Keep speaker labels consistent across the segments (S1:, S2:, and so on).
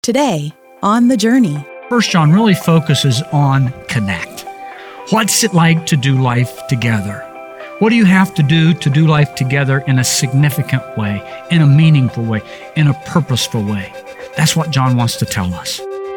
S1: Today, on The Journey.
S2: 1 John really focuses on connect. What's it like to do life together? What do you have to do life together in a significant way, in a meaningful way, in a purposeful way? That's what John wants to tell us.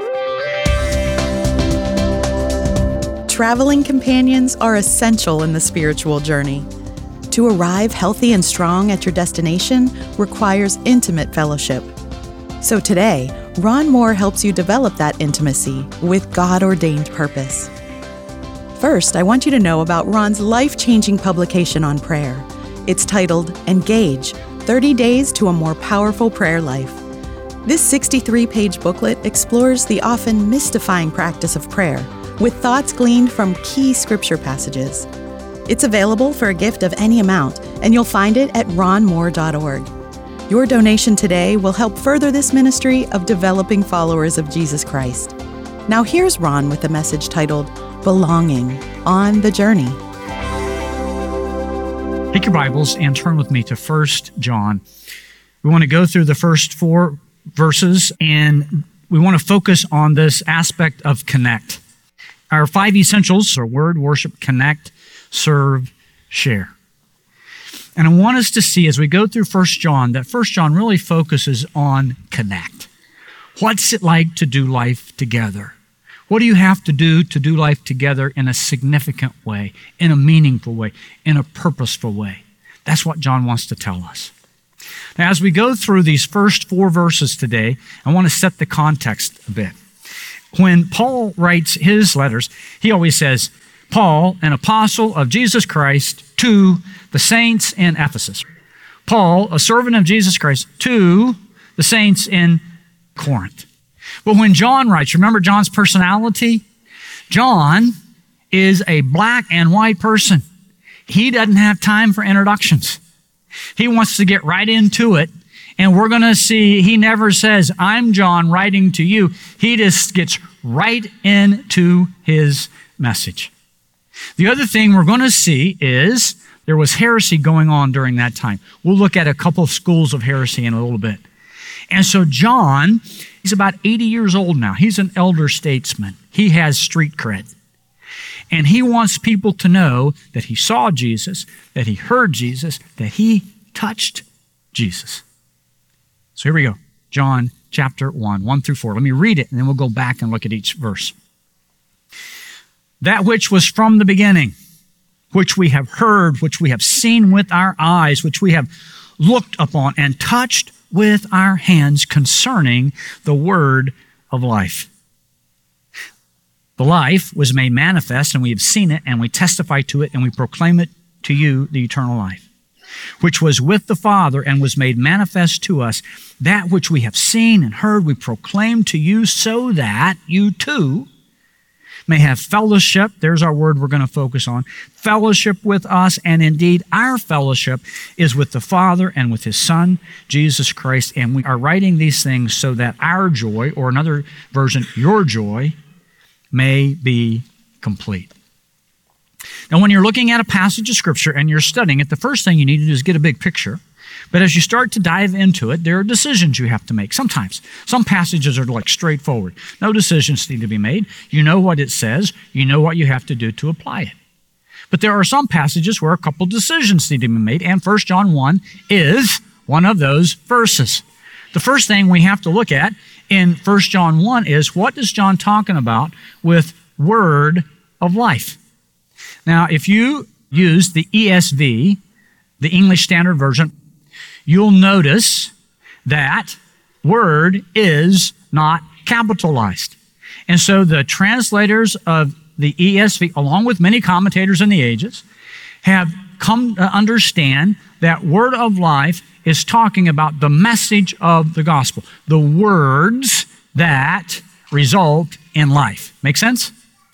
S1: Traveling companions are essential in the spiritual journey. To arrive healthy and strong at your destination requires intimate fellowship. So today, Ron Moore helps you develop that intimacy with God-ordained purpose. First, I want you to know about Ron's life-changing publication on prayer. It's titled Engage, 30 Days to a More Powerful Prayer Life. This 63-page booklet explores the often mystifying practice of prayer with thoughts gleaned from key scripture passages. It's available for a gift of any amount, and you'll find it at ronmoore.org. Your donation today will help further this ministry of developing followers of Jesus Christ. Now here's Ron with a message titled Belonging on the Journey.
S2: Take your Bibles and turn with me to 1 John. We want to go through the first 4 verses, and we want to focus on this aspect of connect. Our 5 essentials are word, worship, connect, serve, share. And I want us to see as we go through 1 John that 1 John really focuses on connect. What's it like to do life together? What do you have to do life together in a significant way, in a meaningful way, in a purposeful way? That's what John wants to tell us. Now, as we go through these first 4 verses today, I want to set the context a bit. When Paul writes his letters, he always says, Paul, an apostle of Jesus Christ, to the saints in Ephesus. Paul, a servant of Jesus Christ, to the saints in Corinth. But when John writes, remember John's personality? John is a black and white person. He doesn't have time for introductions. He wants to get right into it. And we're going to see, he never says, I'm John writing to you. He just gets right into his message. The other thing we're going to see is there was heresy going on during that time. We'll look at a couple of schools of heresy in a little bit. And so John, he's about 80 years old now. He's an elder statesman. He has street cred. And he wants people to know that he saw Jesus, that he heard Jesus, that he touched Jesus. So here we go. John chapter 1 through 4. Let me read it, and then we'll go back and look at each verse. That which was from the beginning, which we have heard, which we have seen with our eyes, which we have looked upon and touched with our hands concerning the word of life. The life was made manifest, and we have seen it, and we testify to it, and we proclaim it to you, the eternal life, which was with the Father and was made manifest to us. That which we have seen and heard, we proclaim to you so that you too may have fellowship. There's our word we're going to focus on. Fellowship with us, and indeed our fellowship is with the Father and with His Son, Jesus Christ. And we are writing these things so that our joy, or another version, your joy, may be complete. Now, when you're looking at a passage of Scripture and you're studying it, the first thing you need to do is get a big picture. But as you start to dive into it, there are decisions you have to make. Sometimes, some passages are like straightforward. No decisions need to be made. You know what it says. You know what you have to do to apply it. But there are some passages where a couple decisions need to be made, and 1 John 1 is one of those verses. The first thing we have to look at in 1 John 1 is, what is John talking about with word of life? Now, if you use the ESV, the English Standard Version, you'll notice that word is not capitalized. And so the translators of the ESV, along with many commentators in the ages, have come to understand that word of life is talking about the message of the gospel, the words that result in life. Make sense?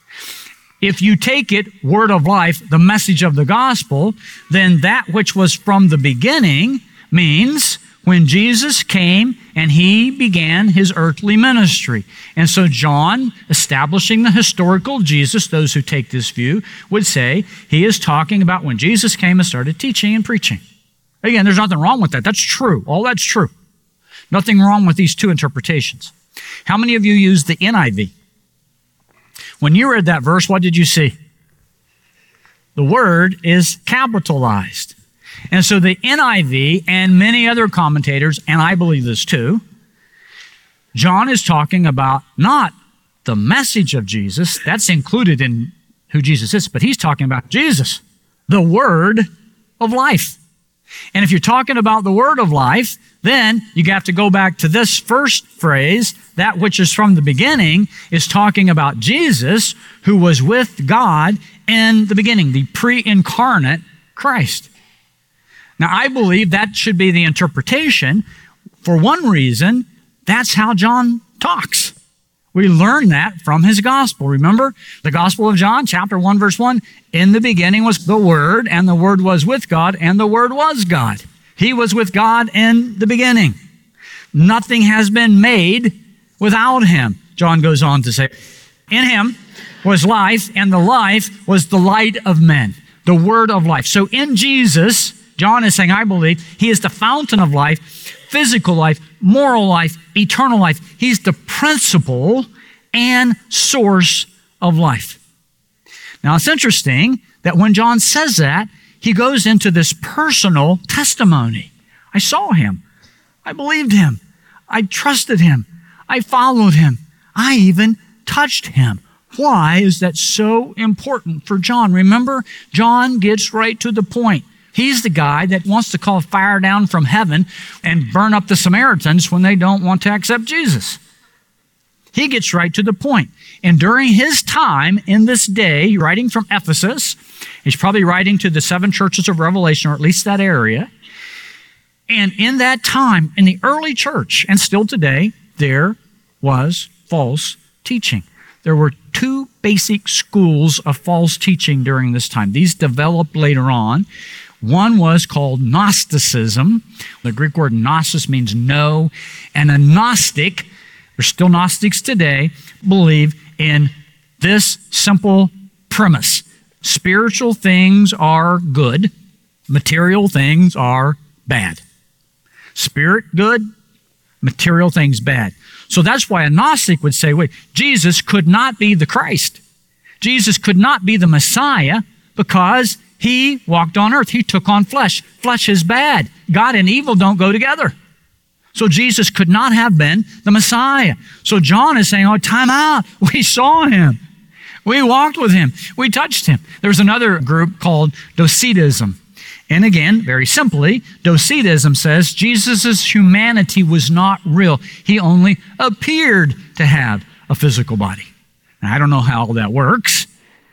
S2: If you take it, word of life, the message of the gospel, then that which was from the beginning means when Jesus came and he began his earthly ministry. And so John, establishing the historical Jesus, those who take this view, would say he is talking about when Jesus came and started teaching and preaching. Again, there's nothing wrong with that. That's true. All that's true. Nothing wrong with these two interpretations. How many of you use the NIV? When you read that verse, what did you see? The word is capitalized. And so the NIV and many other commentators, and I believe this too, John is talking about not the message of Jesus, that's included in who Jesus is, but he's talking about Jesus, the word of life. And if you're talking about the word of life, then you have to go back to this first phrase, that which is from the beginning, is talking about Jesus, who was with God in the beginning, the pre-incarnate Christ. Now, I believe that should be the interpretation. For one reason, that's how John talks. We learn that from his gospel. Remember the Gospel of John, chapter 1, verse 1? In the beginning was the Word, and the Word was with God, and the Word was God. He was with God in the beginning. Nothing has been made without him. John goes on to say, in him was life, and the life was the light of men, the word of life. So in Jesus, John is saying, I believe, he is the fountain of life, physical life, moral life, eternal life. He's the principle and source of life. Now, it's interesting that when John says that, he goes into this personal testimony. I saw him. I believed him. I trusted him. I followed him. I even touched him. Why is that so important for John? Remember, John gets right to the point. He's the guy that wants to call fire down from heaven and burn up the Samaritans when they don't want to accept Jesus. He gets right to the point. And during his time in this day, writing from Ephesus, he's probably writing to the 7 churches of Revelation, or at least that area. And in that time, in the early church, and still today, there was false teaching. There were 2 basic schools of false teaching during this time. These developed later on. One was called Gnosticism. The Greek word gnosis means know. And a Gnostic, there's still Gnostics today, believe in this simple premise. Spiritual things are good. Material things are bad. Spirit good, material things bad. So that's why a Gnostic would say, wait, Jesus could not be the Christ. Jesus could not be the Messiah because he walked on earth. He took on flesh. Flesh is bad. God and evil don't go together. So Jesus could not have been the Messiah. So John is saying, oh, time out. We saw him. We walked with him. We touched him. There's another group called Docetism. And again, very simply, Docetism says Jesus' humanity was not real. He only appeared to have a physical body. Now, I don't know how all that works.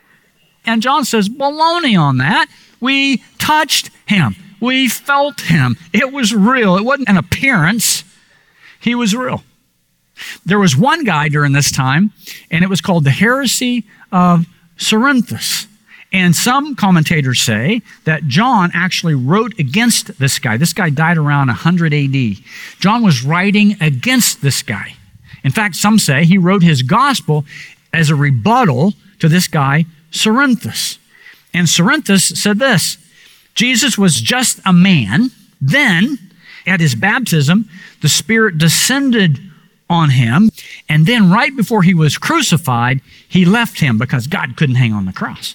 S2: And John says, baloney on that. We touched him. We felt him. It was real. It wasn't an appearance. He was real. There was one guy during this time, and it was called the heresy of Cerinthus. And some commentators say that John actually wrote against this guy. This guy died around 100 AD. John was writing against this guy. In fact, some say he wrote his gospel as a rebuttal to this guy, Cerinthus. And Cerinthus said this, Jesus was just a man. Then, at his baptism, the Spirit descended on him. And then right before he was crucified, he left him because God couldn't hang on the cross.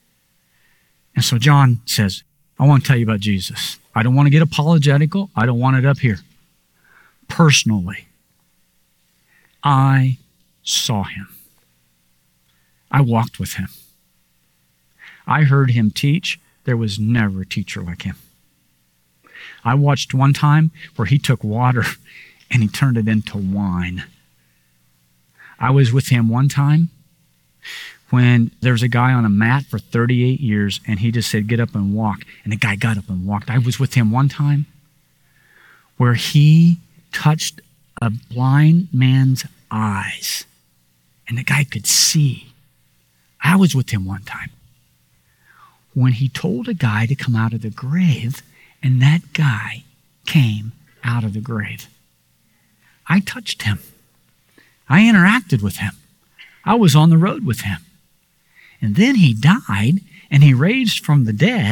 S2: And so John says, I want to tell you about Jesus. I don't want to get apologetical. I don't want it up here. Personally, I saw him. I walked with him. I heard him teach. There was never a teacher like him. I watched one time where he took water and he turned it into wine. I was with him one time when there was a guy on a mat for 38 years and he just said, get up and walk. And the guy got up and walked. I was with him one time where he touched a blind man's eyes and the guy could see. I was with him one time when he told a guy to come out of the grave, and that guy came out of the grave. I touched him. I interacted with him. I was on the road with him. And then he died, and he raised from the dead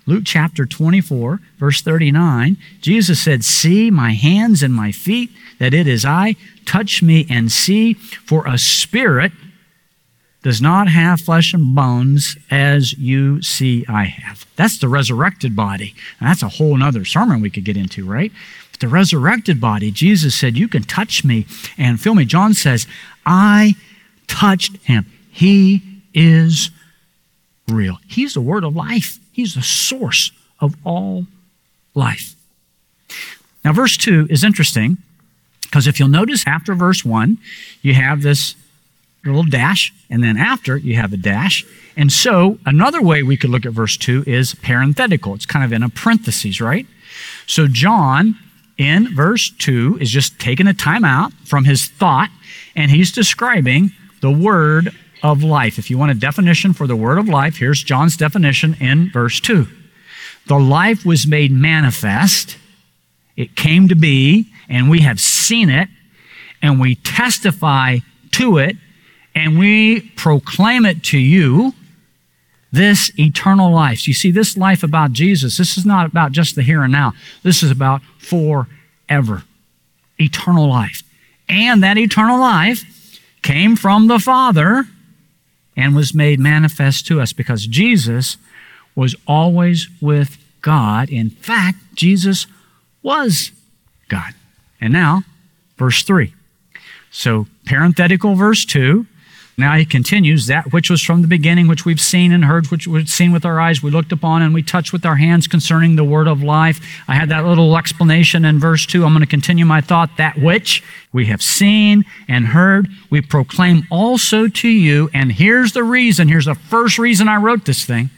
S2: Luke chapter 24, verse 39, Jesus said, "See my hands and my feet, that it is I. Touch me and see, for a spirit does not have flesh and bones as you see I have." That's the resurrected body. And that's a whole other sermon we could get into, right? But the resurrected body, Jesus said, "You can touch me and feel me." John says, "I touched him. He is real." He's the word of life. He's the source of all life. Now, verse 2 is interesting because if you'll notice after verse 1, you have this little dash, and then after you have a dash. And so another way we could look at verse 2 is parenthetical. It's kind of in a parentheses, right? So John in verse 2 is just taking a time out from his thought, and he's describing the word of life. If you want a definition for the word of life, here's John's definition in verse 2. The life was made manifest. It came to be, and we have seen it, and we testify to it, and we proclaim it to you, this eternal life. So you see, this life about Jesus, this is not about just the here and now. This is about forever. Eternal life. And that eternal life came from the Father and was made manifest to us because Jesus was always with God. In fact, Jesus was God. And now, verse 3. So, parenthetical verse 2. Now he continues, that which was from the beginning, which we've seen and heard, which we've seen with our eyes, we looked upon and we touched with our hands concerning the word of life. I had that little explanation in verse 2. I'm going to continue my thought. That which we have seen and heard, we proclaim also to you. And here's the reason. Here's the first reason I wrote this thing.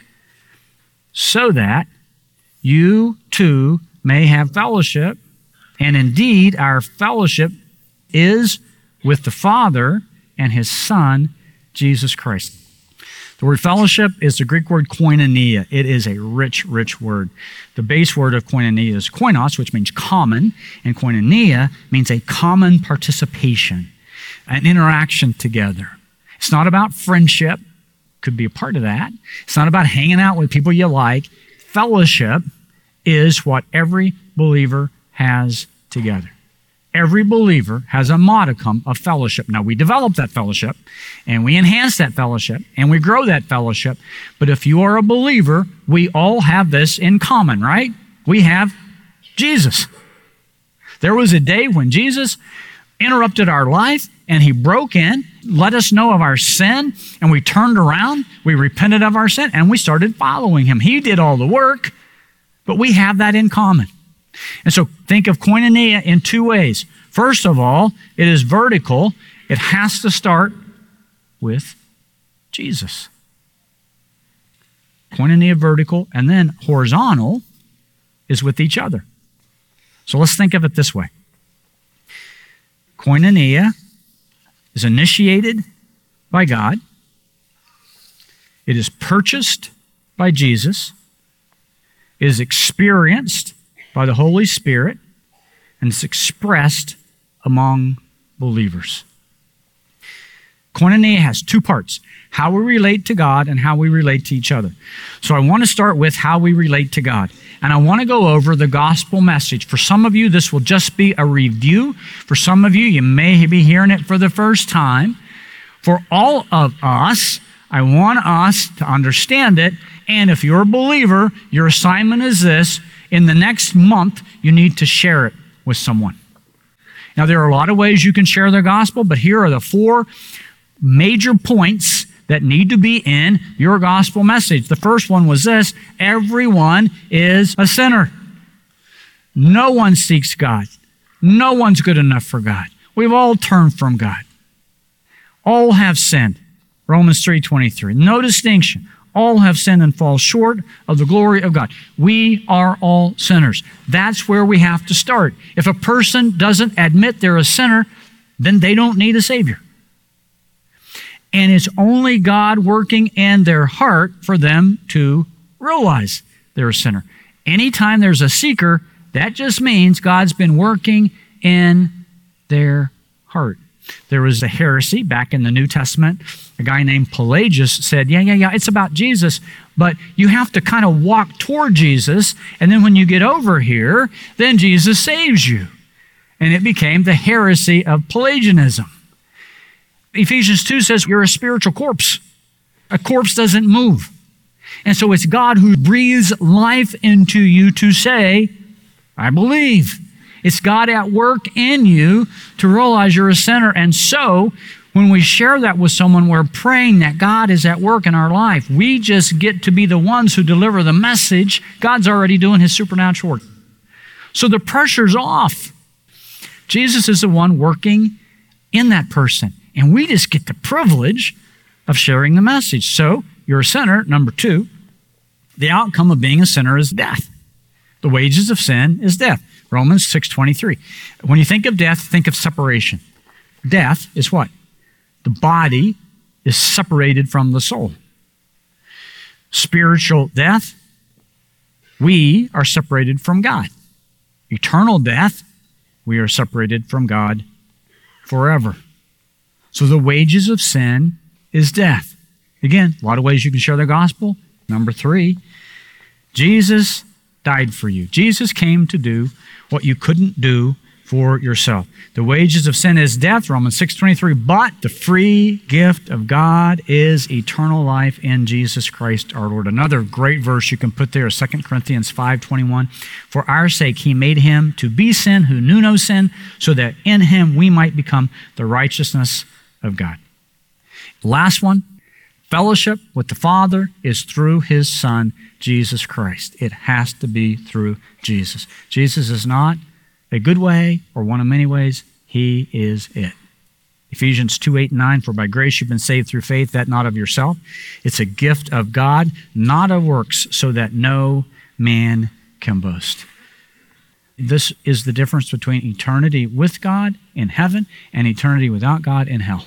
S2: So that you too may have fellowship. And indeed, our fellowship is with the Father and his Son, Jesus Christ. The word fellowship is the Greek word koinonia. It is a rich, rich word. The base word of koinonia is koinos, which means common, and koinonia means a common participation, an interaction together. It's not about friendship, could be a part of that. It's not about hanging out with people you like. Fellowship is what every believer has together. Every believer has a modicum of fellowship. Now, we develop that fellowship, and we enhance that fellowship, and we grow that fellowship. But if you are a believer, we all have this in common, right? We have Jesus. There was a day when Jesus interrupted our life, and he broke in, let us know of our sin, and we turned around, we repented of our sin, and we started following him. He did all the work, but we have that in common. And so think of koinonia in two ways. First of all, it is vertical. It has to start with Jesus. Koinonia vertical, and then horizontal is with each other. So let's think of it this way. Koinonia is initiated by God. It is purchased by Jesus. It is experienced by the Holy Spirit, and it's expressed among believers. Koinonia has two parts, how we relate to God and how we relate to each other. So I want to start with how we relate to God. And I want to go over the gospel message. For some of you, this will just be a review. For some of you, you may be hearing it for the first time. For all of us, I want us to understand it. And if you're a believer, your assignment is this. In the next month, you need to share it with someone. Now, there are a lot of ways you can share the gospel, but here are the 4 major points that need to be in your gospel message. The first one was this: everyone is a sinner. No one seeks God. No one's good enough for God. We've all turned from God. All have sinned. Romans 3:23. No distinction. All have sinned and fall short of the glory of God. We are all sinners. That's where we have to start. If a person doesn't admit they're a sinner, then they don't need a Savior. And it's only God working in their heart for them to realize they're a sinner. Anytime there's a seeker, that just means God's been working in their heart. There was a heresy back in the New Testament. A guy named Pelagius said, yeah, it's about Jesus, but you have to kind of walk toward Jesus, and then when you get over here, then Jesus saves you. And it became the heresy of Pelagianism. Ephesians 2 says you're a spiritual corpse. A corpse doesn't move. And so it's God who breathes life into you to say, I believe. It's God at work in you to realize you're a sinner. And so when we share that with someone, we're praying that God is at work in our life. We just get to be the ones who deliver the message. God's already doing his supernatural work. So the pressure's off. Jesus is the one working in that person. And we just get the privilege of sharing the message. So you're a sinner. Number 2, the outcome of being a sinner is death. The wages of sin is death. Romans 6:23. When you think of death, think of separation. Death is what? The body is separated from the soul. Spiritual death, we are separated from God. Eternal death, we are separated from God forever. So the wages of sin is death. Again, a lot of ways you can share the gospel. Number 3, Jesus died for you. Jesus came to do what you couldn't do for yourself. The wages of sin is death, Romans 6:23, but the free gift of God is eternal life in Jesus Christ our Lord. Another great verse you can put there is 2 Corinthians 5:21. For our sake he made him to be sin who knew no sin, so that in him we might become the righteousness of God. Last one, fellowship with the Father is through his Son, Jesus Christ. It has to be through Jesus. Jesus is not a good way or one of many ways. He is it. Ephesians 2:8-9, for by grace you've been saved through faith, that not of yourself. It's a gift of God, not of works, so that no man can boast. This is the difference between eternity with God in heaven and eternity without God in hell.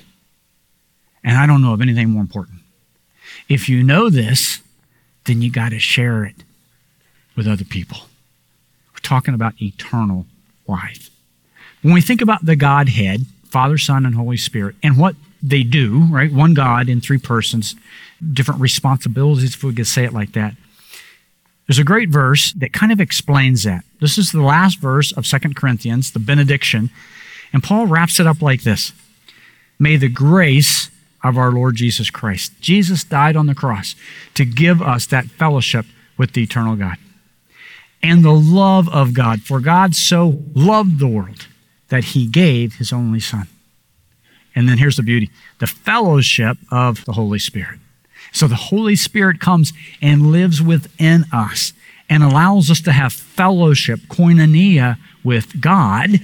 S2: And I don't know of anything more important. If you know this, then you got to share it with other people. We're talking about eternal life. When we think about the Godhead, Father, Son, and Holy Spirit, and what they do, right? One God in 3 persons, different responsibilities, if we could say it like that. There's a great verse that kind of explains that. This is the last verse of 2 Corinthians, the benediction, and Paul wraps it up like this. May the grace of our Lord Jesus Christ. Jesus died on the cross to give us that fellowship with the eternal God. And the love of God, for God so loved the world that he gave his only Son. And then here's the beauty, the fellowship of the Holy Spirit. So the Holy Spirit comes and lives within us and allows us to have fellowship, koinonia, with God.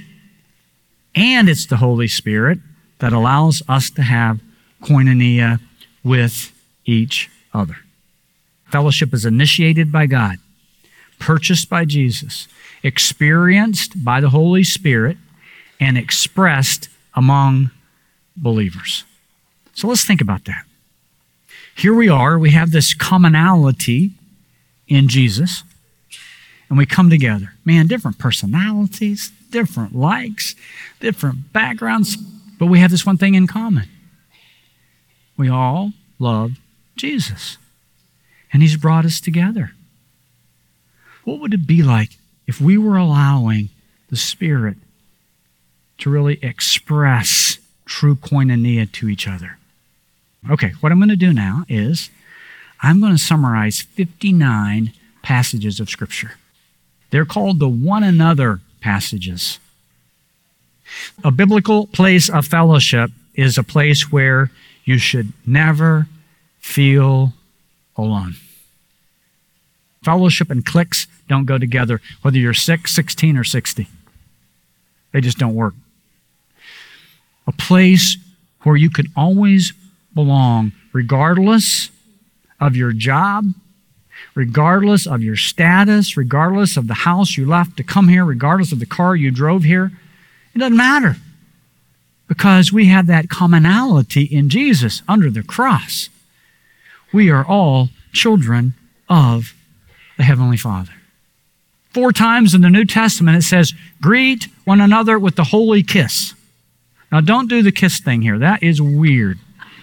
S2: And it's the Holy Spirit that allows us to have koinonia with each other. Fellowship is initiated by God, purchased by Jesus, experienced by the Holy Spirit, and expressed among believers. So let's think about that. Here we are, we have this commonality in Jesus, and we come together. Man, different personalities, different likes, different backgrounds, but we have this one thing in common. We all love Jesus, and he's brought us together. What would it be like if we were allowing the Spirit to really express true koinonia to each other? Okay, what I'm going to do now is I'm going to summarize 59 passages of Scripture. They're called the one another passages. A biblical place of fellowship is a place where you should never feel alone. Fellowship and cliques don't go together, whether you're 6, 16, or 60. They just don't work. A place where you can always belong, regardless of your job, regardless of your status, regardless of the house you left to come here, regardless of the car you drove here. It doesn't matter, because we have that commonality in Jesus under the cross. We are all children of the Heavenly Father. 4 times in the New Testament it says, greet one another with the holy kiss. Now, don't do the kiss thing here. That is weird.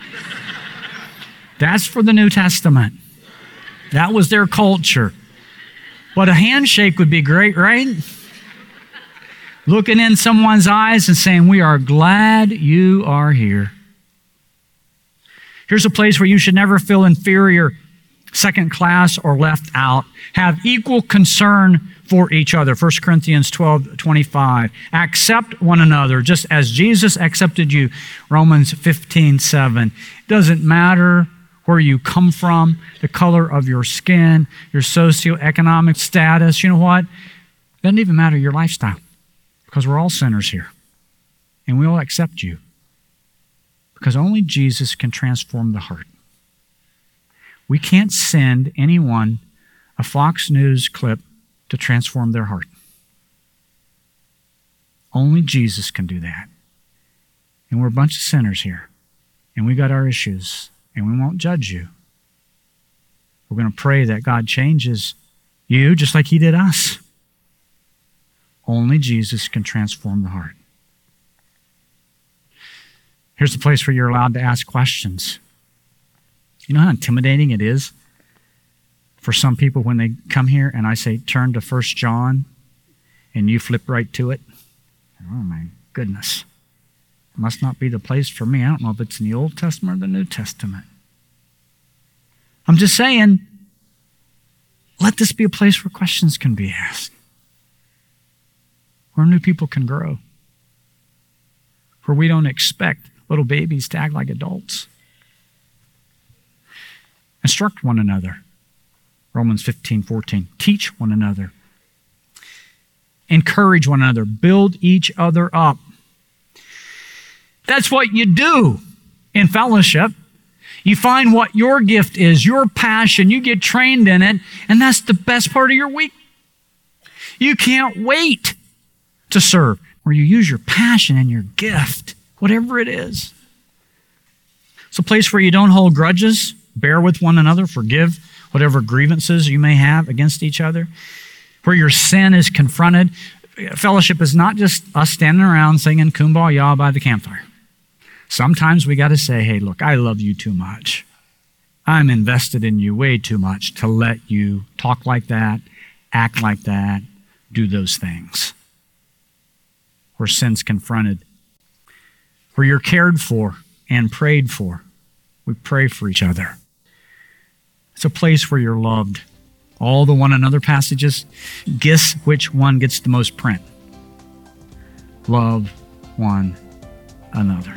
S2: That's for the New Testament. That was their culture. But a handshake would be great, right? Looking in someone's eyes and saying, we are glad you are here. Here's a place where you should never feel inferior, second class, or left out. Have equal concern for each other. 1 Corinthians 12:25. Accept one another just as Jesus accepted you. Romans 15:7. It doesn't matter where you come from, the color of your skin, your socioeconomic status. You know what? It doesn't even matter your lifestyle, because we're all sinners here. And we all accept you. Because only Jesus can transform the heart. We can't send anyone a Fox News clip to transform their heart. Only Jesus can do that. And we're a bunch of sinners here. And we got our issues. And we won't judge you. We're going to pray that God changes you just like He did us. Only Jesus can transform the heart. Here's the place where you're allowed to ask questions. You know how intimidating it is for some people when they come here and I say, turn to 1 John, and you flip right to it? Oh my goodness. It must not be the place for me. I don't know if it's in the Old Testament or the New Testament. I'm just saying, let this be a place where questions can be asked. Where new people can grow. Where we don't expect little babies to act like adults. Instruct one another. Romans 15:14. Teach one another. Encourage one another. Build each other up. That's what you do in fellowship. You find what your gift is, your passion. You get trained in it, and that's the best part of your week. You can't wait to serve, where you use your passion and your gift, whatever it is. It's a place where you don't hold grudges, bear with one another, forgive whatever grievances you may have against each other, where your sin is confronted. Fellowship is not just us standing around singing Kumbaya by the campfire. Sometimes we got to say, hey, look, I love you too much. I'm invested in you way too much to let you talk like that, act like that, do those things. Where sin's confronted, where you're cared for and prayed for. We pray for each other. It's a place where you're loved. All the one another passages, guess which one gets the most print? Love one another.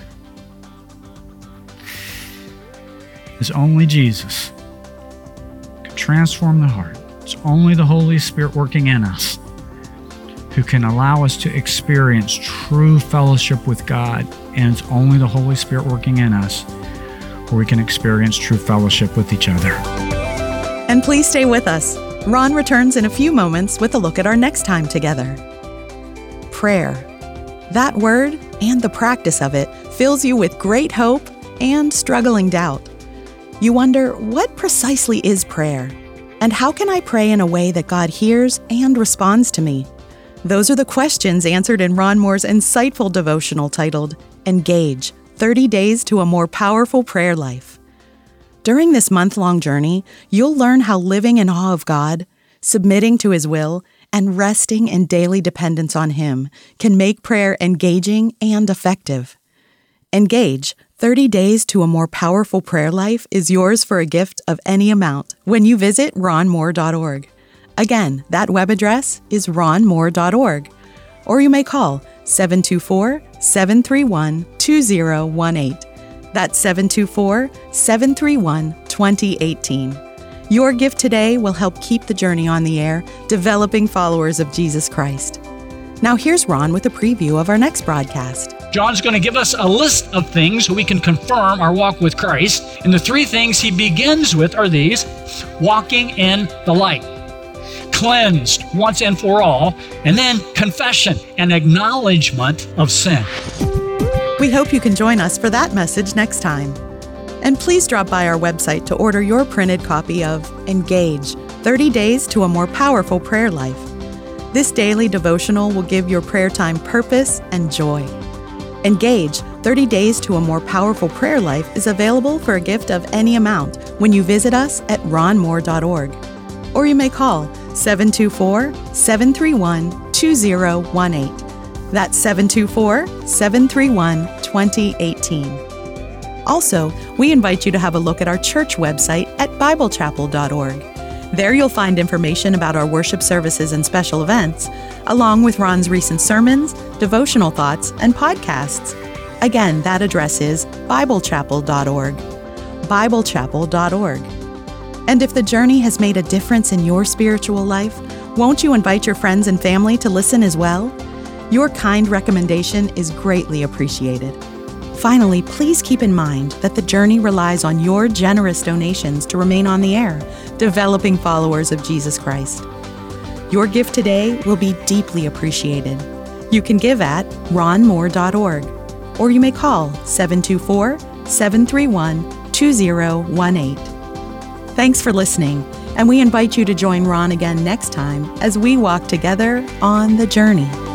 S2: It's only Jesus can transform the heart. It's only the Holy Spirit working in us who can allow us to experience true fellowship with God. And it's only the Holy Spirit working in us where we can experience true fellowship with each other.
S1: And please stay with us. Ron returns in a few moments with a look at our next time together. Prayer. That word and the practice of it fills you with great hope and struggling doubt. You wonder, what precisely is prayer? And how can I pray in a way that God hears and responds to me? Those are the questions answered in Ron Moore's insightful devotional titled, Engage, 30 Days to a More Powerful Prayer Life. During this month-long journey, you'll learn how living in awe of God, submitting to His will, and resting in daily dependence on Him can make prayer engaging and effective. Engage, 30 Days to a More Powerful Prayer Life is yours for a gift of any amount when you visit ronmoore.org. Again, that web address is ronmoore.org. Or you may call 724-731-2018. That's 724-731-2018. Your gift today will help keep the journey on the air, developing followers of Jesus Christ. Now here's Ron with a preview of our next broadcast.
S2: John's going to give us a list of things so we can confirm our walk with Christ. And the three things he begins with are these: walking in the light, cleansed once and for all, and then confession and acknowledgement of sin.
S1: We hope you can join us for that message next time. And please drop by our website to order your printed copy of Engage, 30 Days to a More Powerful Prayer Life. This daily devotional will give your prayer time purpose and joy. Engage 30 Days to a More Powerful Prayer Life is available for a gift of any amount when you visit us at ronmoore.org. Or you may call 724-731-2018. That's 724-731-2018. Also, we invite you to have a look at our church website at biblechapel.org. There you'll find information about our worship services and special events, along with Ron's recent sermons, devotional thoughts, and podcasts. Again, that address is biblechapel.org. biblechapel.org. And if the journey has made a difference in your spiritual life, won't you invite your friends and family to listen as well? Your kind recommendation is greatly appreciated. Finally, please keep in mind that the journey relies on your generous donations to remain on the air, developing followers of Jesus Christ. Your gift today will be deeply appreciated. You can give at ronmoore.org, or you may call 724-731-2018. Thanks for listening, and we invite you to join Ron again next time as we walk together on the journey.